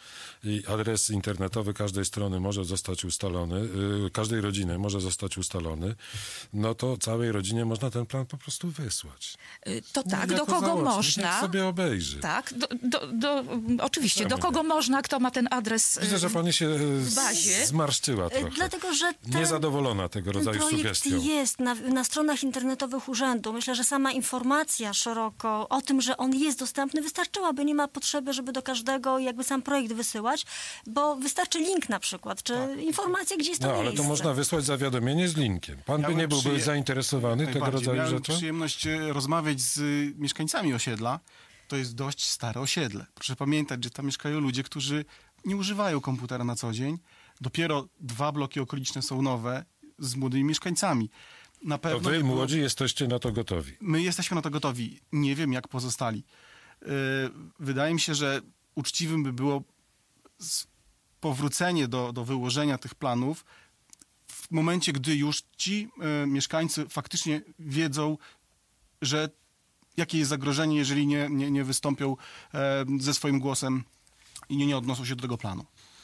i adres internetowy każdej strony może zostać ustalony, yy, każdej rodziny może zostać ustalony, no to całej rodzinie można ten plan po prostu wysłać. Y, To tak, Jako do kogo załącznik, można... niech sobie obejrzy. Tak, do, do, do, oczywiście, Ja do mówię. kogo można, kto ma ten adres y, Widzę, że pani się w bazie. zmarszczyła E, trochę. Dlatego, że ten, Niezadowolona tego ten rodzaju projekt sugestią. jest na, na stronach internetowych urzędu. Myślę, że sama informacja szeroko o tym, że on jest dostępny, wystarczyłaby. Nie ma potrzeby, żeby do każdego jakby sam projekt wysyłać, bo wystarczy link na przykład, czy informacja, gdzie jest to No, ale miejsce. to można wysłać zawiadomienie z linkiem. Pan by Miałem nie byłby przyje- zainteresowany tego Najbardziej. rodzaju Miałem rzeczą? przyjemność e, rozmawiać z y, mieszkańcami osiedla. To jest dość stare osiedle. Proszę pamiętać, że tam mieszkają ludzie, którzy nie używają komputera na co dzień. Dopiero dwa bloki okoliczne są nowe z młodymi mieszkańcami. Na To pewno wy, nie było- młodzi, jesteście na to gotowi. My jesteśmy na to gotowi. Nie wiem, jak pozostali. Yy, Wydaje mi się, że uczciwym by było z- powrócenie do, do wyłożenia tych planów w momencie, gdy już ci y, mieszkańcy faktycznie wiedzą, że jakie jest zagrożenie, jeżeli nie, nie, nie wystąpią e, ze swoim głosem i nie, nie odnoszą się do tego planu.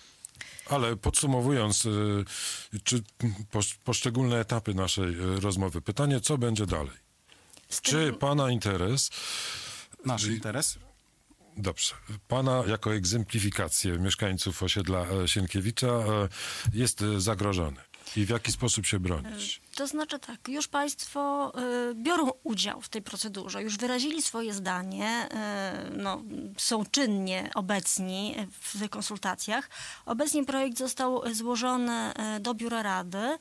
Ale podsumowując, y, czy posz- poszczególne etapy naszej y, rozmowy, pytanie, co będzie dalej? Z Czy tym- pana interes, Nasz Czyli- interes. dobrze, pana jako egzemplifikację mieszkańców osiedla e, Sienkiewicza e, jest e, zagrożony? I w jaki sposób się bronić? To znaczy tak, już państwo y, biorą udział w tej procedurze, już wyrazili swoje zdanie, y, no, są czynnie obecni w tych konsultacjach. Obecnie projekt został złożony y, do Biura Rady. Y,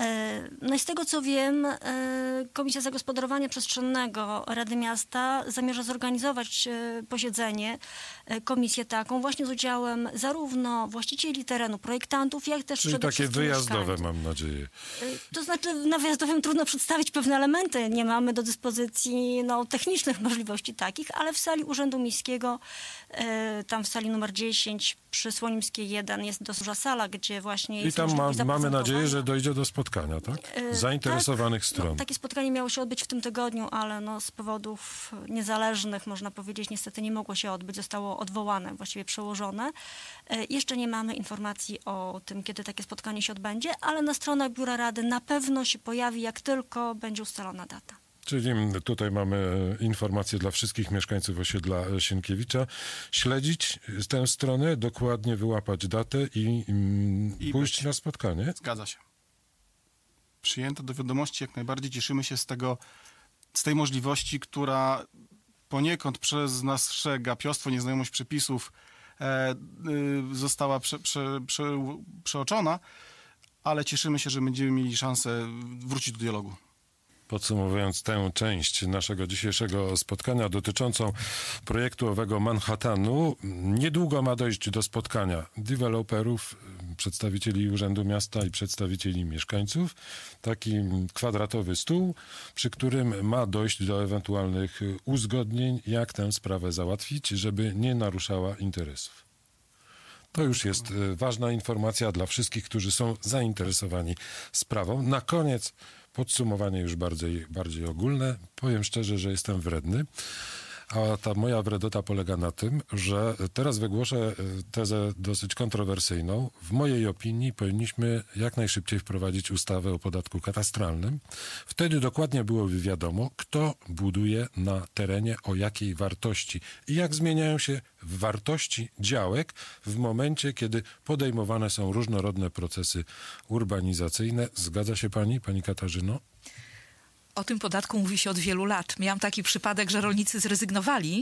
no i z tego co wiem, y, Komisja Zagospodarowania Przestrzennego Rady Miasta zamierza zorganizować y, posiedzenie, y, komisję taką właśnie z udziałem zarówno właścicieli terenu, projektantów, jak też Czyli przede takie wszystkim wyjazdowe, mieszkańców. mam nadzieję. Y, To znaczy nawiasowym trudno przedstawić pewne elementy. Nie mamy do dyspozycji no, technicznych możliwości takich, ale w sali Urzędu Miejskiego, e, tam w sali numer dziesięć przy Słonimskiej jeden jest dosyć duża sala, gdzie właśnie I jest tam ma, możliwość mamy nadzieję, zaprezentowania. że dojdzie do spotkania, tak? E, Zainteresowanych tak, stron. No, takie spotkanie miało się odbyć w tym tygodniu, ale no, z powodów niezależnych, można powiedzieć, niestety nie mogło się odbyć. Zostało odwołane, właściwie przełożone. E, jeszcze nie mamy informacji o tym, kiedy takie spotkanie się odbędzie, ale na stronach Biura Rady na pewno się pojawi, jak tylko będzie ustalona data. Czyli tutaj mamy informacje dla wszystkich mieszkańców osiedla Sienkiewicza. Śledzić tę stronę, dokładnie wyłapać datę i, mm, I pójść być. na spotkanie. Zgadza się. Przyjęto do wiadomości, jak najbardziej cieszymy się z tego, z tej możliwości, która poniekąd przez nasze gapiostwo, nieznajomość przepisów e, y, została prze, prze, prze, przeoczona, ale cieszymy się, że będziemy mieli szansę wrócić do dialogu. Podsumowując tę część naszego dzisiejszego spotkania dotyczącą projektu owego Manhattanu, niedługo ma dojść do spotkania deweloperów, przedstawicieli Urzędu Miasta i przedstawicieli mieszkańców. Taki kwadratowy stół, przy którym ma dojść do ewentualnych uzgodnień, jak tę sprawę załatwić, żeby nie naruszała interesów. To już jest e, ważna informacja dla wszystkich, którzy są zainteresowani sprawą. Na koniec podsumowanie już bardziej, bardziej ogólne. Powiem szczerze, że jestem wredny, a ta moja wredota polega na tym, że teraz wygłoszę e, tezę dosyć kontrowersyjną. W mojej opinii powinniśmy jak najszybciej wprowadzić ustawę o podatku katastralnym. Wtedy dokładnie byłoby wiadomo, kto buduje na terenie, o jakiej wartości i jak zmieniają się wartości działek w momencie, kiedy podejmowane są różnorodne procesy urbanizacyjne. Zgadza się pani, pani Katarzyno? O tym podatku mówi się od wielu lat. Miałam taki przypadek, że rolnicy zrezygnowali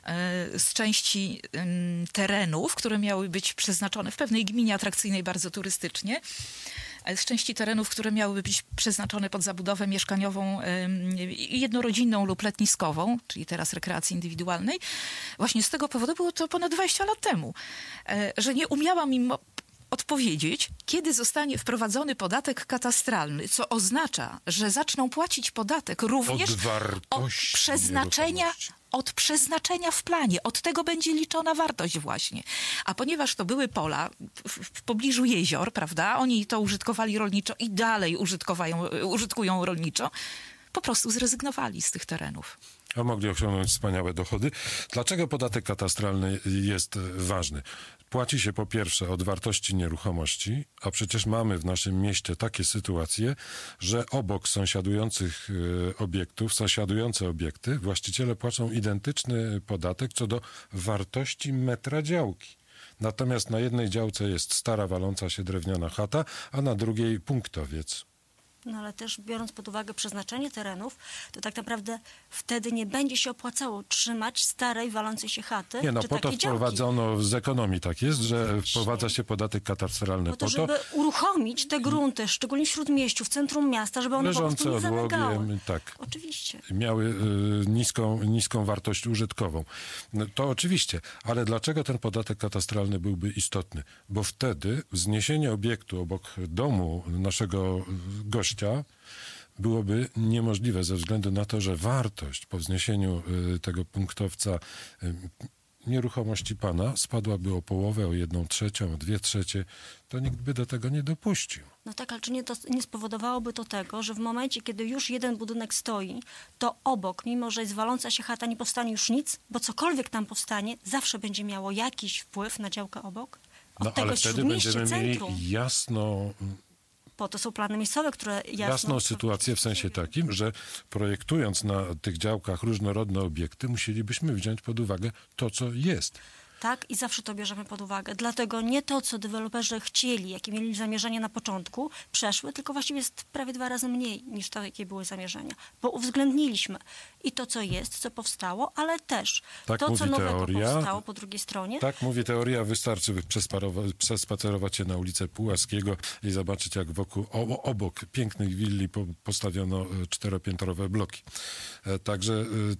e, z części em, terenów, które miały być przeznaczone w pewnej gminie atrakcyjnej bardzo turystycznie, e, z części terenów, które miały być przeznaczone pod zabudowę mieszkaniową em, jednorodzinną lub letniskową, czyli teraz rekreacji indywidualnej. Właśnie z tego powodu, było to ponad dwadzieścia lat temu, e, że nie umiałam im odpowiedzieć, kiedy zostanie wprowadzony podatek katastralny, co oznacza, że zaczną płacić podatek również Od wartości od przeznaczenia, nieruchomości. od przeznaczenia w planie. Od tego będzie liczona wartość właśnie. A ponieważ to były pola w, w pobliżu jezior, prawda, oni to użytkowali rolniczo i dalej użytkowają, użytkują rolniczo, po prostu zrezygnowali z tych terenów. A mogli osiągnąć wspaniałe dochody. Dlaczego podatek katastralny jest ważny? Płaci się po pierwsze od wartości nieruchomości, a przecież mamy w naszym mieście takie sytuacje, że obok sąsiadujących e, obiektów, sąsiadujące obiekty, właściciele płacą identyczny podatek co do wartości metra działki. Natomiast na jednej działce jest stara, waląca się drewniana chata, a na drugiej punktowiec. No ale też biorąc pod uwagę przeznaczenie terenów, to tak naprawdę wtedy nie będzie się opłacało trzymać starej, walącej się chaty. Nie no, czy po to takiej działki. wprowadzono z ekonomii, tak jest, że Właśnie. wprowadza się podatek katastralny Po to, po to, żeby uruchomić te grunty, szczególnie w śródmieściu, w centrum miasta, żeby one po leżące prostu nie zamygały. odłogiem, tak. Oczywiście. Miały y, niską, niską wartość użytkową. No, to oczywiście, ale dlaczego ten podatek katastralny byłby istotny? Bo wtedy wzniesienie obiektu obok domu naszego y, gościa byłoby niemożliwe ze względu na to, że wartość po wzniesieniu y, tego punktowca y, nieruchomości pana spadłaby o połowę, o jedną trzecią, o dwie trzecie, to nikt by do tego nie dopuścił. No tak, ale czy nie, to, nie spowodowałoby to tego, że w momencie, kiedy już jeden budynek stoi, to obok, mimo że jest waląca się chata, nie powstanie już nic, bo cokolwiek tam powstanie, zawsze będzie miało jakiś wpływ na działkę obok? Od No tego ale wtedy śródmieście, będziemy mieli centrum. jasno Po to są plany miejscowe, które jasno... jasną sytuację w sensie takim, że projektując na tych działkach różnorodne obiekty, musielibyśmy wziąć pod uwagę to, co jest. Tak, i zawsze to bierzemy pod uwagę. Dlatego nie to, co deweloperzy chcieli, jakie mieli zamierzenia na początku, przeszły, tylko właściwie jest prawie dwa razy mniej niż to, jakie były zamierzenia. Bo uwzględniliśmy i to, co jest, co powstało, ale też Tak to, mówi co nowego teoria. powstało po drugiej stronie. Tak mówi teoria, wystarczy przesparowa- przespacerować się na ulicę Pułaskiego i zobaczyć, jak wokół, o, obok pięknych willi po, postawiono e, czteropiętrowe bloki. E, Także e,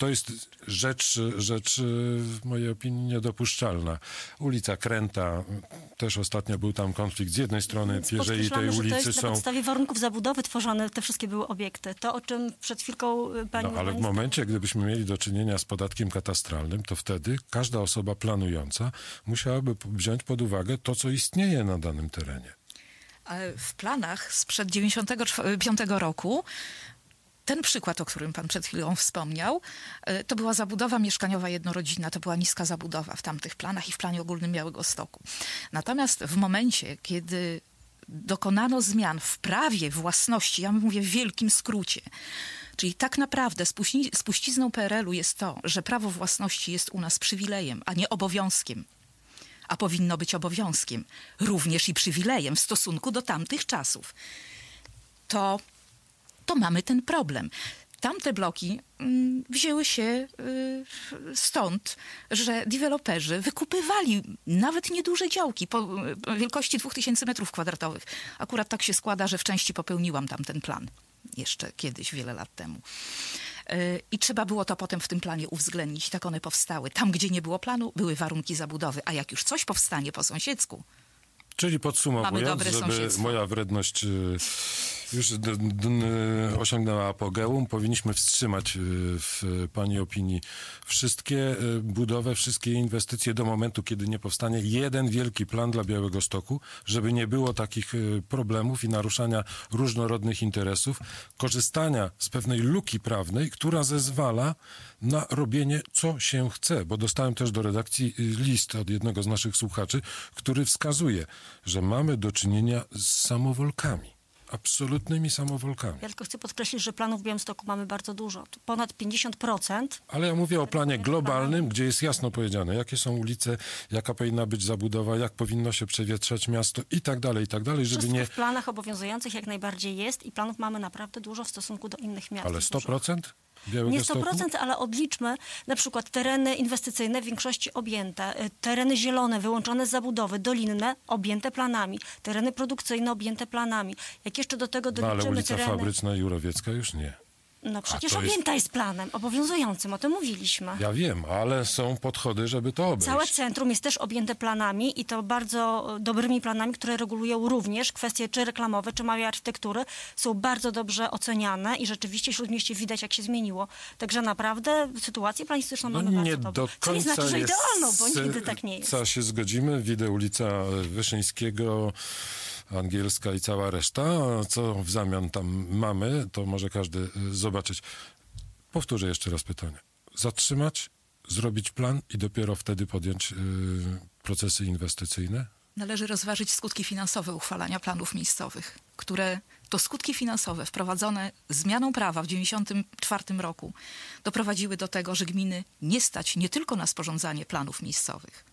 to jest rzecz, rzecz w mojej opinii niedopuszczalna. Ulica Kręta, też ostatnio był tam konflikt. Z jednej strony Więc jeżeli tej podkreślamy, że to ulicy jest są... na podstawie warunków zabudowy tworzone te wszystkie były obiekty. To, o czym przed chwilką y, pani... No, ale w urbanistka- momencie, gdybyśmy mieli do czynienia z podatkiem katastralnym, to wtedy każda osoba planująca musiałaby p- wziąć pod uwagę to, co istnieje na danym terenie. Ale w planach sprzed dziewięćdziesiątego piątego roku ten przykład, o którym pan przed chwilą wspomniał, y, to była zabudowa mieszkaniowa jednorodzinna, to była niska zabudowa w tamtych planach i w planie ogólnym Białegostoku. Natomiast w momencie, kiedy dokonano zmian w prawie własności, ja mówię w wielkim skrócie, czyli tak naprawdę spuści, spuścizną P R L-u jest to, że prawo własności jest u nas przywilejem, a nie obowiązkiem. A powinno być obowiązkiem, również i przywilejem w stosunku do tamtych czasów. To, to mamy ten problem. Tamte bloki mm, wzięły się y, stąd, że deweloperzy wykupywali nawet nieduże działki po y, wielkości dwóch tysięcy metrów kwadratowych. Akurat tak się składa, że w części popełniłam tam ten plan. Jeszcze kiedyś, wiele lat temu. Y, I trzeba było to potem w tym planie uwzględnić. Tak one powstały. Tam, gdzie nie było planu, były warunki zabudowy. A jak już coś powstanie po sąsiedzku, Czyli Mamy podsumowując, dobre żeby sąsiedztwo. moja wredność y, już d, d, y, osiągnęła apogeum, powinniśmy wstrzymać y, w pani opinii wszystkie y, budowę, wszystkie inwestycje do momentu, kiedy nie powstanie jeden wielki plan dla Białegostoku, żeby nie było takich y, problemów i naruszania różnorodnych interesów, korzystania z pewnej luki prawnej, która zezwala na robienie, co się chce, bo dostałem też do redakcji y, list od jednego z naszych słuchaczy, który wskazuje, że mamy do czynienia z samowolkami, absolutnymi samowolkami. Ja tylko chcę podkreślić, że planów w Białymstoku mamy bardzo dużo. Tu ponad pięćdziesiąt procent. Ale ja mówię o planie globalnym, gdzie jest jasno powiedziane, jakie są ulice, jaka powinna być zabudowa, jak powinno się przewietrzać miasto i tak dalej, i tak dalej, żeby Wszystko nie... w planach obowiązujących jak najbardziej jest i planów mamy naprawdę dużo w stosunku do innych miast. Ale sto procent Nie Białegostoku? sto procent, ale odliczmy na przykład tereny inwestycyjne w większości objęte, y, tereny zielone wyłączone z zabudowy, dolinne objęte planami, tereny produkcyjne objęte planami. Jak jeszcze do tego No ale doliczymy ulica tereny... Fabryczna i Jurowiecka już nie. No przecież to jest- objęta jest planem obowiązującym, o tym mówiliśmy. Ja wiem, ale są podchody, żeby to obejść. Całe centrum jest też objęte planami i to bardzo dobrymi planami, które regulują również kwestie czy reklamowe, czy małej architektury. Są bardzo dobrze oceniane i rzeczywiście w Śródmieście widać, jak się zmieniło. Także naprawdę sytuację planistyczną No mamy nie bardzo do dobrą. Co nie końca znaczy, że jest, idealną, bo nigdy tak nie jest. Co się zgodzimy, widzę ulica Wyszyńskiego, Angielska i cała reszta. A co w zamian tam mamy, to może każdy y, zobaczyć. Powtórzę jeszcze raz pytanie. Zatrzymać, zrobić plan i dopiero wtedy podjąć y, procesy inwestycyjne? należy rozważyć skutki finansowe uchwalania planów miejscowych, które to skutki finansowe wprowadzone zmianą prawa w dziewięćdziesiątym czwartym roku doprowadziły do tego, że gminy nie stać nie tylko na sporządzanie planów miejscowych,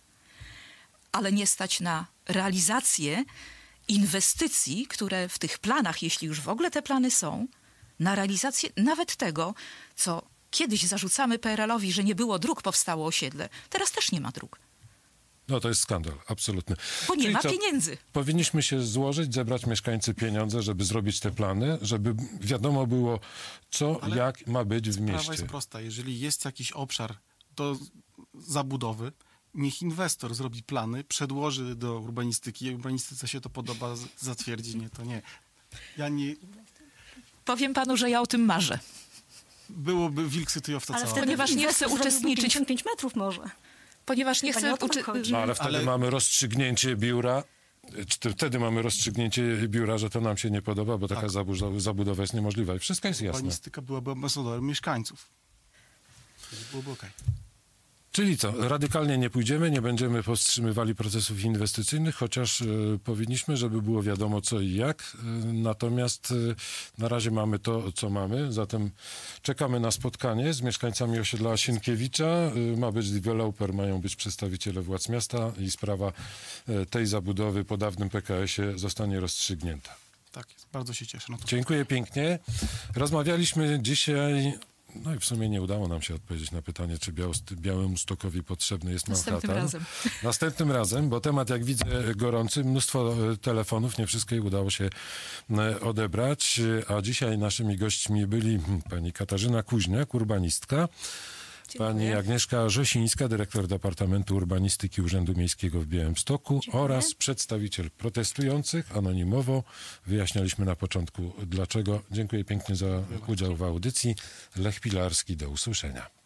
ale nie stać na realizację inwestycji, które w tych planach, jeśli już w ogóle te plany są, na realizację nawet tego, co kiedyś zarzucamy P R L-owi, że nie było dróg, powstało osiedle. Teraz też nie ma dróg, No to jest skandal, absolutny. bo nie Czyli ma co? pieniędzy. Powinniśmy się złożyć, zebrać mieszkańcy pieniądze, żeby zrobić te plany, żeby wiadomo było, co, Ale jak ma być w Sprawa mieście. jest prosta. Jeżeli jest jakiś obszar do zabudowy, niech inwestor zrobi plany, przedłoży do urbanistyki. Jak urbanistyce się to podoba, z- zatwierdzi. Nie, to nie. Ja nie... Powiem panu, że ja o tym marzę. Byłoby wilk syty owca Ale cała. wtedy Ponieważ nie inwestor chcę zrobiłby uczestniczyć- pięćdziesiąt pięć metrów może. Ponieważ nie Chyba chcę... nie o to nam uczy- chodzi. No ale wtedy Ale- mamy rozstrzygnięcie biura, czy to wtedy mamy rozstrzygnięcie biura, że to nam się nie podoba, bo taka Tak. zabudowa, zabudowa jest niemożliwa i wszystko jest jasne. Urbanistyka byłaby ambasadorem mieszkańców. Wtedy byłoby okej. Czyli co, radykalnie nie pójdziemy, nie będziemy powstrzymywali procesów inwestycyjnych, chociaż y, powinniśmy, żeby było wiadomo co i jak. Y, natomiast y, na razie mamy to, co mamy, zatem czekamy na spotkanie z mieszkańcami osiedla Sienkiewicza. Y, ma być deweloper, mają być przedstawiciele władz miasta i sprawa y, tej zabudowy po dawnym P K S-ie zostanie rozstrzygnięta. Tak jest. Bardzo się cieszę na to. Dziękuję pięknie. Rozmawialiśmy dzisiaj, no i w sumie nie udało nam się odpowiedzieć na pytanie, czy Białost- Białemustokowi potrzebny jest Następnym Manhattan. razem. Następnym razem, bo temat, jak widzę, gorący, mnóstwo e, telefonów, nie wszystkie udało się e, odebrać, a dzisiaj naszymi gośćmi byli hmm, pani Katarzyna Kuźniak, urbanistka, Pani Agnieszka Rzesińska, dyrektor Departamentu Urbanistyki Urzędu Miejskiego w Białymstoku oraz przedstawiciel protestujących anonimowo. Wyjaśnialiśmy na początku dlaczego. Dziękuję pięknie za udział w audycji. Lech Pilarski, do usłyszenia.